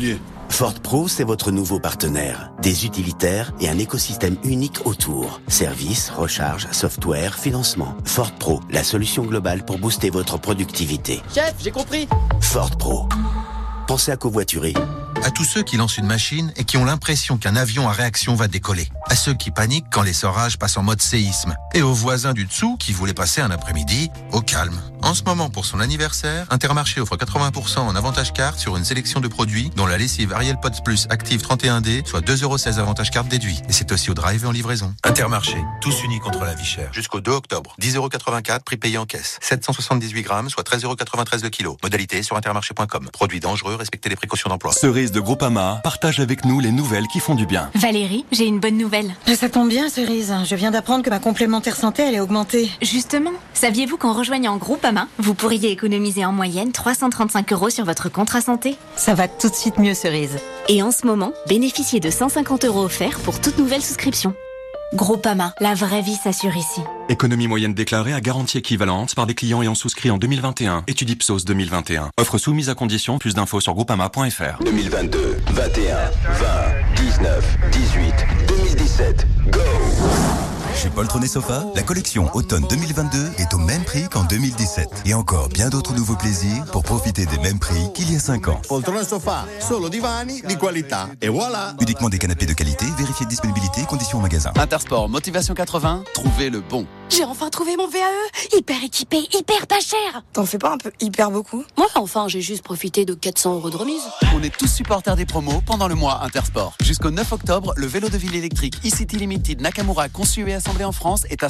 Ford Pro, c'est votre nouveau partenaire. Des utilitaires et un écosystème unique autour. Services, recharge, software, financement. Ford Pro, la solution globale pour booster votre productivité. Chef, j'ai compris. Ford Pro. Pensez à covoiturer. À tous ceux qui lancent une machine et qui ont l'impression qu'un avion à réaction va décoller. À ceux qui paniquent quand l'essorage passe en mode séisme. Et aux voisins du dessous qui voulaient passer un après-midi au calme. En ce moment, pour son anniversaire, Intermarché offre 80% en avantage carte sur une sélection de produits, dont la lessive Ariel Pods Plus Active 31D, soit 2,16€ avantage carte déduit. Et c'est aussi au drive et en livraison. Intermarché, tous unis contre la vie chère. Jusqu'au 2 octobre, 10,84€, prix payé en caisse. 778 grammes, soit 13,93€ le kilo. Modalité sur intermarché.com. Produits dangereux, respectez les précautions d'emploi. Cerise de Groupama partage avec nous les nouvelles qui font du bien. Valérie, j'ai une bonne nouvelle. Ça tombe bien, Cerise. Je viens d'apprendre que ma complémentaire santé allait augmenter. Justement, saviez-vous qu'en rejoignant Groupama, vous pourriez économiser en moyenne 335€ sur votre contrat santé? Ça va tout de suite mieux, Cerise. Et en ce moment, bénéficiez de 150€ offerts pour toute nouvelle souscription. Groupama, la vraie vie s'assure ici. Économie moyenne déclarée à garantie équivalente par des clients ayant souscrit en 2021. Étude Ipsos 2021. Offre soumise à condition. Plus d'infos sur groupama.fr. 2022, 21, 20, 19, 18, 2017, go! Chez Poltron et Sofa, la collection automne 2022 est au même prix qu'en 2017. Et encore bien d'autres nouveaux plaisirs pour profiter des mêmes prix qu'il y a 5 ans. Poltron et Sofa, solo divani di qualità. Et voilà! Uniquement des canapés de qualité, vérifiez disponibilité, conditions en magasin. Intersport, Motivation 80, trouvez le bon. J'ai enfin trouvé mon VAE, hyper équipé, hyper pas cher. T'en fais pas un peu hyper beaucoup? Moi, enfin, j'ai juste profité de 400€ de remise. On est tous supporters des promos pendant le mois Intersport. Jusqu'au 9 octobre, le vélo de ville électrique e-City Limited Nakamura conçu et assemblé en France est à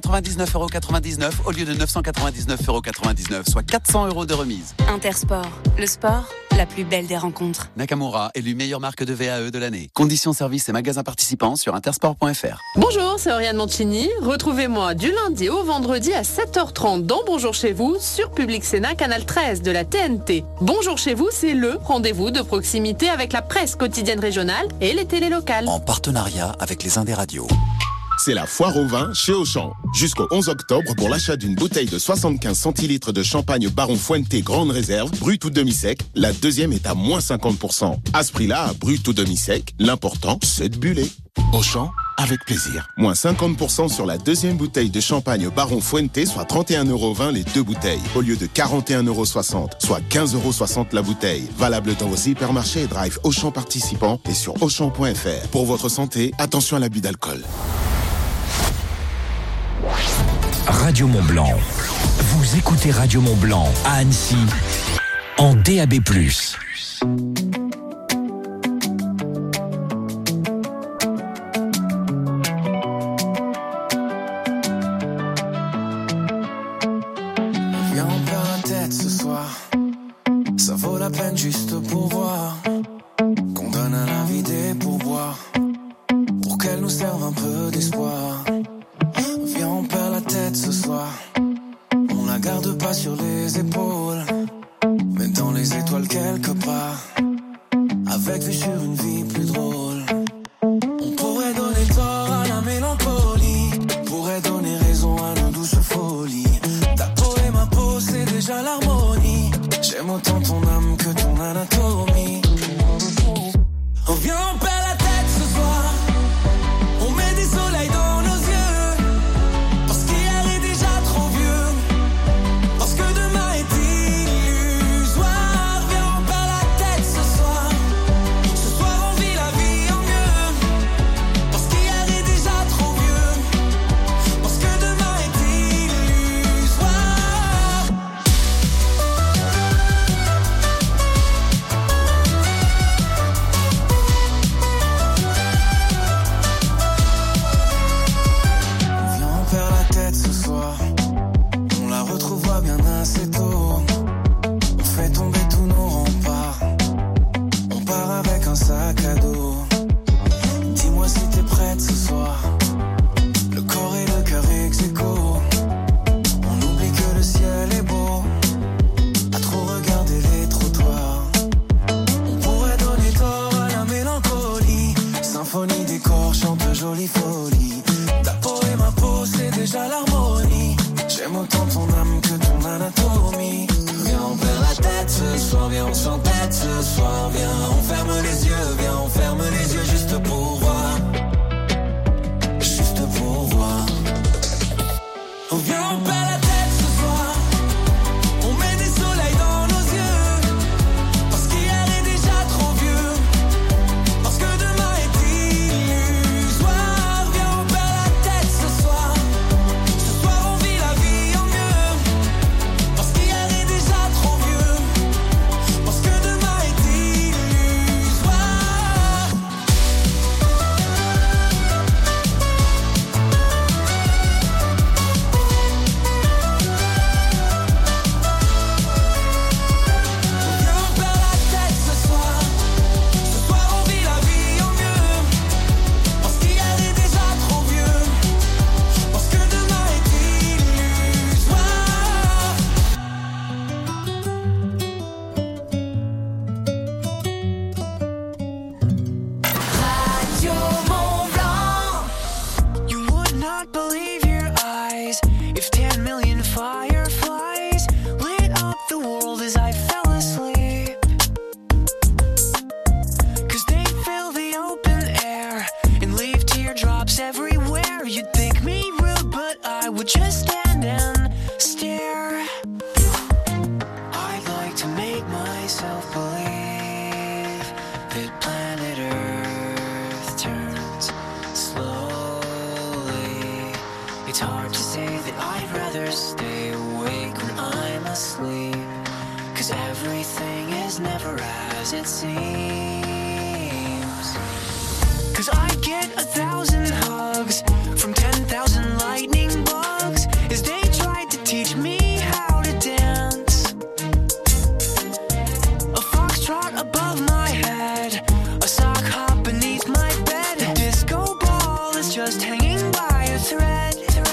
599,99€ au lieu de 999,99€, soit 400€ de remise. Intersport, le sport, la plus belle des rencontres. Nakamura, élue meilleure marque de VAE de l'année. Conditions, services et magasins participants sur intersport.fr. Bonjour, c'est Oriane Mancini. Retrouvez-moi du lundi au vendredi à 7h30 dans Bonjour chez vous sur Public Sénat, canal 13 de la TNT. Bonjour chez vous, c'est le rendez-vous de proximité avec la presse quotidienne régionale et les télés locales. En partenariat avec les Indes Radios. C'est la foire au vin chez Auchan. Jusqu'au 11 octobre, pour l'achat d'une bouteille de 75 centilitres de champagne Baron Fuente Grande Réserve, brut ou demi-sec, la deuxième est à moins 50%. À ce prix-là, brut ou demi-sec, l'important, c'est de buller. Auchan, avec plaisir. Moins 50% sur la deuxième bouteille de champagne Baron Fuente, soit 31,20€ les deux bouteilles, au lieu de 41,60€, soit 15,60€ la bouteille. Valable dans vos hypermarchés et drive Auchan participants et sur Auchan.fr. Pour votre santé, attention à l'abus d'alcool. Radio Mont-Blanc. Vous écoutez Radio Mont-Blanc à Annecy en DAB+. Viens, on perd la tête ce soir. Ça vaut la peine juste pour voir qu'on donne à la vie des pourboires pour qu'elle nous serve un peu d'espoir. Viens, on perd la tête ce soir. On la garde pas sur les épaules, mais dans les étoiles quelque part, avec vue sur une vie plus drôle. On pourrait donner tort à la mélancolie, pourrait donner raison à nos douces folies. Ta peau et ma peau, c'est déjà l'harmonie. J'aime autant ton âme que ton anatomie. Oh, viens, on perd la tête ce soir. On met des soleils dans nos yeux, parce qu'hier est déjà trop vieux, parce que demain est illusoire. Viens, on perd la tête ce soir. Ce soir on vit la vie en mieux, parce qu'hier est déjà trop vieux, parce que demain est illusoire. Viens, on perd la tête ce soir. On la retrouvera bien assez tôt. On fait tomber tous nos remparts. On part avec un sac à dos. Dis-moi si t'es prête ce soir. Le corps et le cœur ex-aequo. On oublie que le ciel est beau. À trop regarder les trottoirs. On pourrait donner tort à la mélancolie. Symphonie des corps chante jolie folie. Ta peau et ma peau, c'est déjà l'harmonie. J'aime autant ton âme que ton anatomie. Viens, on perd la tête tête ce soir, viens on s'entête ce soir, viens on ferme les yeux, viens on ferme les yeux juste pour voir, juste pour voir. On vient on perd la tête ce soir, on met des soleils dans nos yeux, parce qu'hier est déjà trop vieux, parce que demain est illusoire. Viens on perd la tête ce soir on vit la vie en mieux, parce qu'hier est déjà trop vieux, parce que demain est illusoire. Viens on perd la tête ce soir on vit la vie en mieux, parce qu'hier est déjà trop vieux, parce que demain est illusoire. Radio Mont-Blanc. You would not believe your eyes if 10 million fireflies lit up the world as I fell asleep. 'Cause they fill the open air and leave teardrops everywhere. You'd think me rude, but I would just stand and stare. I'd like to make myself believe that planet Earth turns slowly. It's hard to say that I'd rather stay awake when I'm asleep, 'cause everything is never as it seems. 'Cause I get 1,000 hugs from 10,000 lightning bugs as they tried to teach me how to dance. A foxtrot above my head, a sock hop beneath my bed, a disco ball is just hanging by a thread.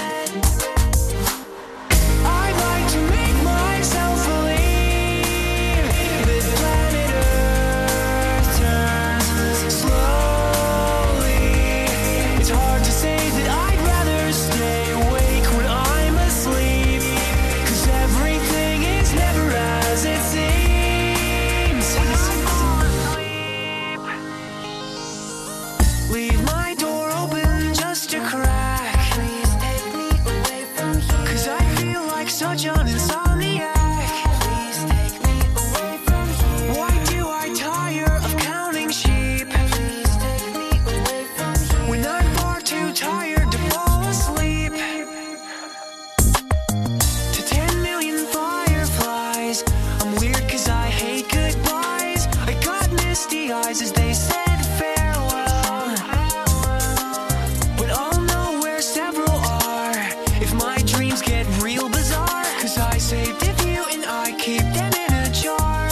I'd like to make myself believe that planet Earth turns slowly. It's hard to say that I'd rather stay awake when I'm asleep, 'cause everything is never as it seems. When I fall asleep, leave my door open just a crack. Please take me away from here, 'cause I feel like such an insomniac. Please take me away from here. Why do I tire of counting sheep? Please take me away from here, when I'm far too tired to fall asleep. To 10 million fireflies, I'm weird 'cause I hate goodbyes. I got misty eyes as they said farewell, but I'll know where several are if my dreams get real bizarre, 'cause I saved a few and I keep them in a jar.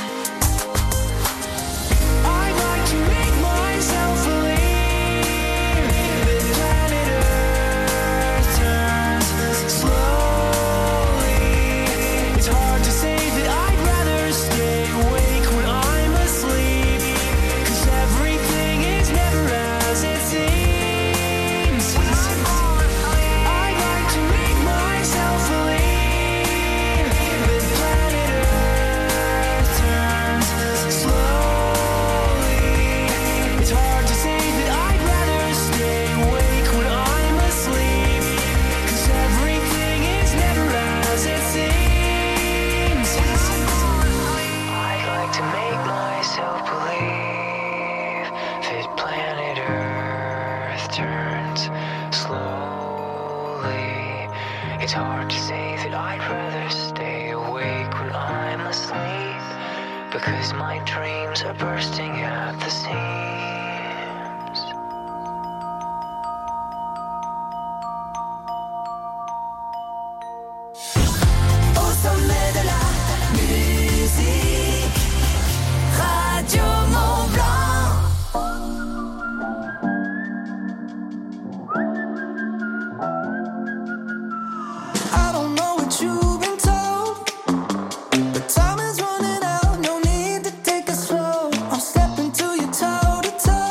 I'd like to make myself believe that planet Earth turns slowly. It's hard to say that I'd rather stay awake when I'm asleep, 'cause everything is never as it seems. When I fall asleep, I'd like to make myself believe that planet Earth turns slowly. It's hard to say that I'd rather stay awake when I'm asleep, 'cause everything is never as it seems. When I fall asleep, I'd like to make myself believe that planet Earth turns slowly. It's hard to say that I'd rather stay awake when I'm asleep, because my dreams are bursting at the seams. Au sommet de la musique, Radio Mont-Blanc. I don't know what you've been told, but time is running out, no need to take it slow. I'm stepping to you toe to toe.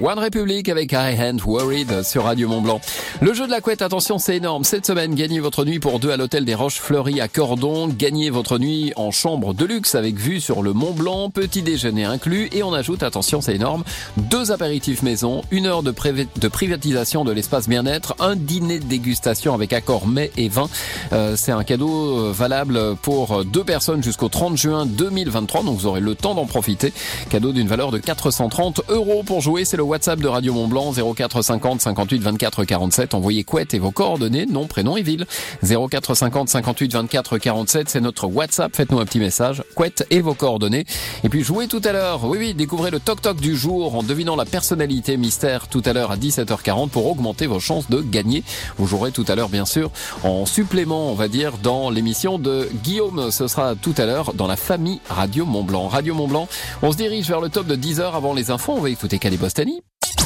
One Republic avec I Ain't Worried sur Radio Mont-Blanc. Le jeu de la couette, attention, c'est énorme. Cette semaine, gagnez votre nuit pour 2 à l'hôtel des Roches Fleuries à Cordon. Gagnez votre nuit en chambre de luxe avec vue sur le Mont-Blanc. Petit déjeuner inclus. Et on ajoute, attention, c'est énorme, 2 apéritifs maison, 1 heure de privatisation de l'espace bien-être, un dîner de dégustation avec accord mets et vin. C'est un cadeau valable pour 2 personnes jusqu'au 30 juin 2023. Donc vous aurez le temps d'en profiter. Cadeau d'une valeur de 430 €. Pour jouer, c'est le WhatsApp de Radio Mont-Blanc, 04 50 58 24 47. Envoyez couette et vos coordonnées, nom, prénom et ville. 04 50 58 24 47, c'est notre WhatsApp. Faites-nous un petit message, couette et vos coordonnées. Et puis jouez tout à l'heure. Oui, découvrez le toc-toc du jour en devinant la personnalité mystère tout à l'heure à 17h40 pour augmenter vos chances de gagner. Vous jouerez tout à l'heure, bien sûr, en supplément, on va dire, dans l'émission de Guillaume. Ce sera tout à l'heure dans la famille Radio Mont-Blanc. Radio Mont-Blanc, on se dirige vers le top de 10h avant les infos. On va écouter Calibostani.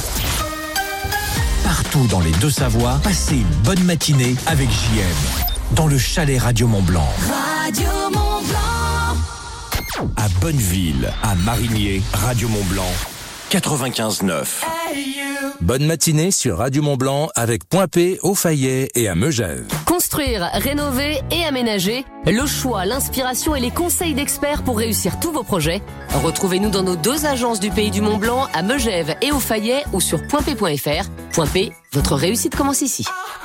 Partout dans les Deux-Savoies, passez une bonne matinée avec JM. Dans le chalet Radio Mont-Blanc. Radio Mont-Blanc. À Bonneville, à Marigné, Radio Mont-Blanc, 95.9. Bonne matinée sur Radio Mont-Blanc avec Point P, au Fayet et à Megève. Construire, rénover et aménager, le choix, l'inspiration et les conseils d'experts pour réussir tous vos projets. Retrouvez-nous dans nos 2 agences du Pays du Mont-Blanc à Megève et au Fayet ou sur pointp.fr. Point P, votre réussite commence ici.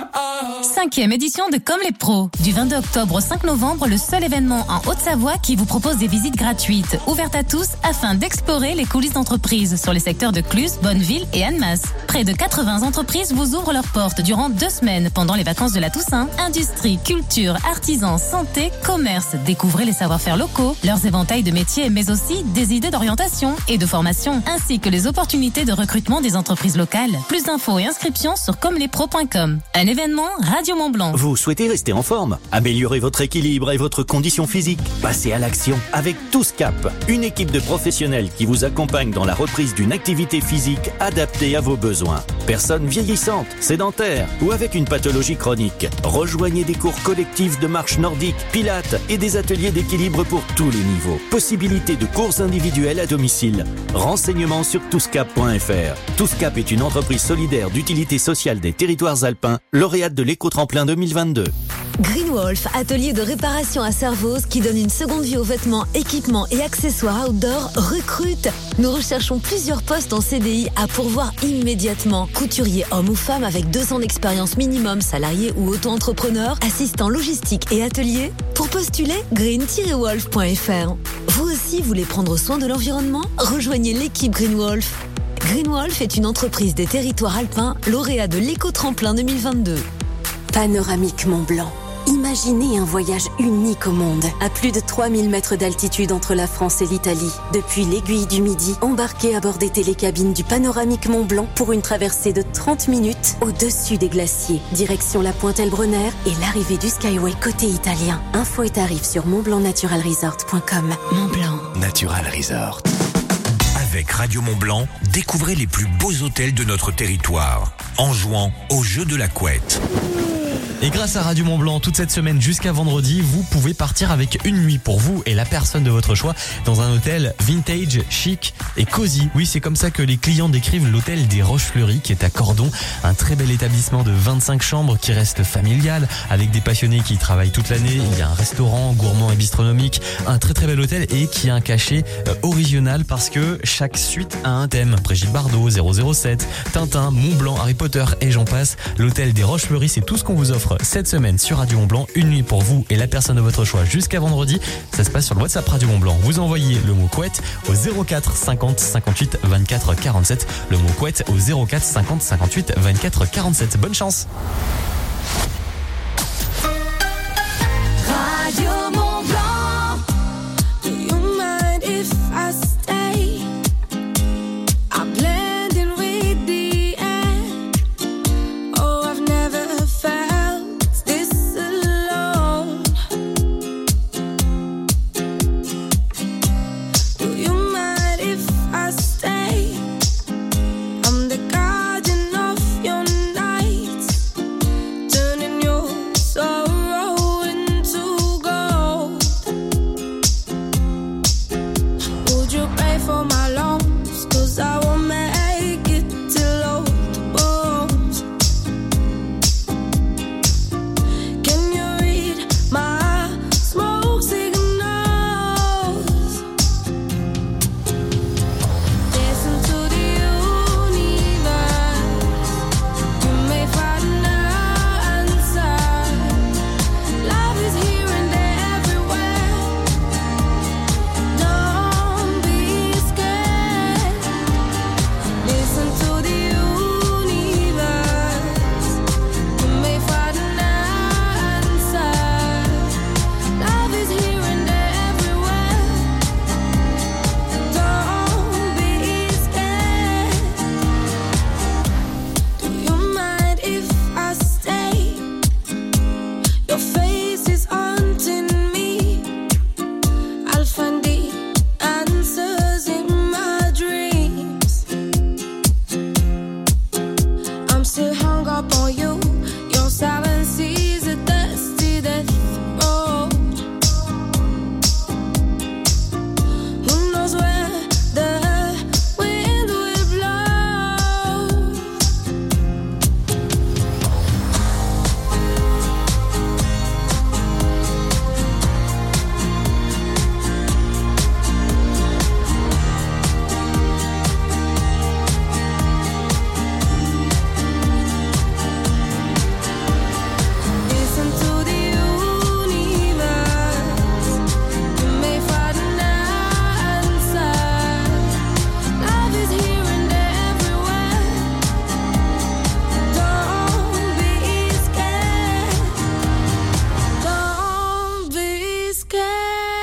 5e édition de Comme les pros. Du 22 octobre au 5 novembre, le seul événement en Haute-Savoie qui vous propose des visites gratuites, ouvertes à tous, afin d'explorer les coulisses d'entreprises sur les secteurs de Cluses, Bonneville et Annemasse. Près de 80 entreprises vous ouvrent leurs portes durant 2 semaines pendant les vacances de la Toussaint. Industrie, culture, artisans, santé, commerce. Découvrez les savoir-faire locaux, leurs éventails de métiers, mais aussi des idées d'orientation et de formation, ainsi que les opportunités de recrutement des entreprises locales. Plus d'infos et inscriptions sur commelespros.com. Un événement Radio Mont-Blanc. Vous souhaitez rester en forme, améliorer votre équilibre et votre condition physique? Passez à l'action avec Tous Cap, une équipe de professionnels qui vous accompagne dans la reprise d'une activité physique adaptée à vos besoins. Personnes vieillissantes, sédentaires ou avec une pathologie chronique. Rejoignez des cours collectifs de marche nordique, pilates et des ateliers d'équilibre pour tous les niveaux. Possibilité de cours individuels à domicile. Renseignements sur touscap.fr. Touscap est une entreprise solidaire d'utilité sociale des territoires alpins, lauréate de l'éco-tremplin 2022. Greenwolf, atelier de réparation à Servoz qui donne une seconde vie aux vêtements, équipements et accessoires outdoor, recrute. Nous recherchons plusieurs postes en CDI à pourvoir immédiatement. Couturier homme ou femme avec 2 ans d'expérience minimum, salarié ou auto-entrepreneur, assistant logistique et atelier. Pour postuler, green-wolf.fr. Vous aussi voulez prendre soin de l'environnement? Rejoignez l'équipe Greenwolf. Greenwolf est une entreprise des territoires alpins, lauréat de l'éco-tremplin 2022. Panoramique Mont-Blanc. Imaginez un voyage unique au monde. À plus de 3000 mètres d'altitude entre la France et l'Italie. Depuis l'aiguille du Midi, embarquez à bord des télécabines du Panoramique Mont-Blanc pour une traversée de 30 minutes au-dessus des glaciers. Direction la pointe Elbronner et l'arrivée du Skyway côté italien. Infos et tarifs sur montblancnaturalresort.com. Mont-Blanc Natural Resort. Avec Radio Mont-Blanc, découvrez les plus beaux hôtels de notre territoire en jouant au jeu de la couette. Et grâce à Radio Mont-Blanc, toute cette semaine jusqu'à vendredi, vous pouvez partir avec une nuit pour vous et la personne de votre choix dans un hôtel vintage, chic et cosy. Oui, c'est comme ça que les clients décrivent l'hôtel des Roches Fleuries qui est à Cordon. Un très bel établissement de 25 chambres qui reste familial avec des passionnés qui y travaillent toute l'année. Il y a un restaurant gourmand et bistronomique, un très très bel hôtel et qui a un cachet original parce que chaque suite a un thème. Brigitte Bardot, 007, Tintin, Mont-Blanc, Harry Potter et j'en passe. L'hôtel des Roches Fleuries, c'est tout ce qu'on vous offre cette semaine sur Radio Mont-Blanc, une nuit pour vous et la personne de votre choix jusqu'à vendredi. Ça se passe sur le WhatsApp Radio Mont-Blanc. Vous envoyez le mot couette au 04 50 58 24 47. Le mot couette au 04 50 58 24 47. Bonne chance.